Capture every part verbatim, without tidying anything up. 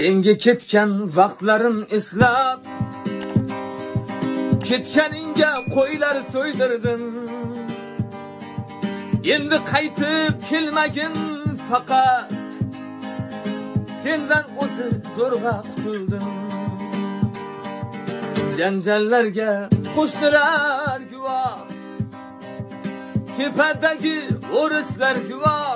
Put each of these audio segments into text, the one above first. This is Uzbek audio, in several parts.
Senga ketgan vaqtlarim eslab, ketganingga qo'ylar so'ydirdim. Endi qaytib kelmagin faqat, sendan o'zi zo'rg'a qutuldim. Janjallarga qo'shdilar guvoh, tepadagi o'rislar guvoh.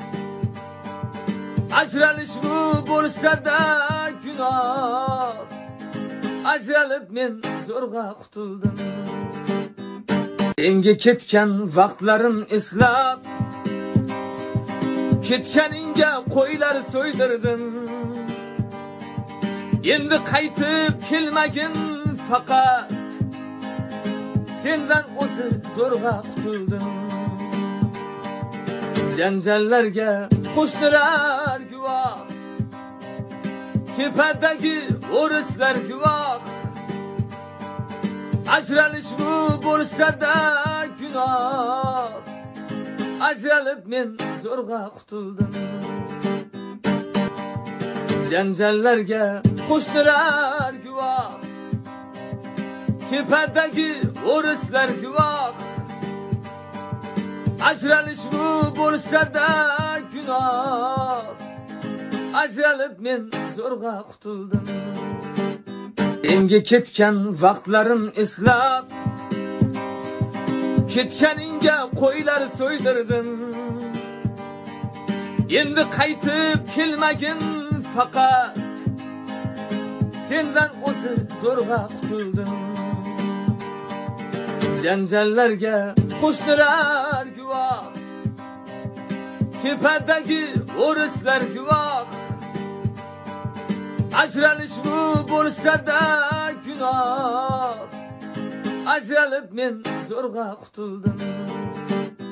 Ajralish bu bo'lsa-da gunoh, ajralib men zo'rg'a qutuldim. Senga ketgan vaqtlarim eslab, ketganingga qo'ylar so'ydirdim. Endi qaytib kelmagin faqat, sendan o'zi zo'rg'a qutuldim. Janjallarga qo'shdilar guvoh, tepadagi o'rislar guvoh. Ajralish bu bo'lsa-da gunoh, ajralib men zo'rg'a qutuldim. Janjallarga qo'shdilar guvoh, tepadagi o'rislar guvoh. Ajralish bu bo'lsa-da gunoh, ajralib men zo'rg'a qutuldim. Senga ketgan vaqtlarim eslab, ketganingga qo'ylar so'ydirdim. Endi qaytib kelmagin faqat, sendan o'zi zo'rg'a qutuldim. Janjallarga qo'shdilar guvoh, tepadagi o'rislar guvoh. Ajralish bu bo'lsa-da gunoh, ajralib men zo'rg'a qutuldim.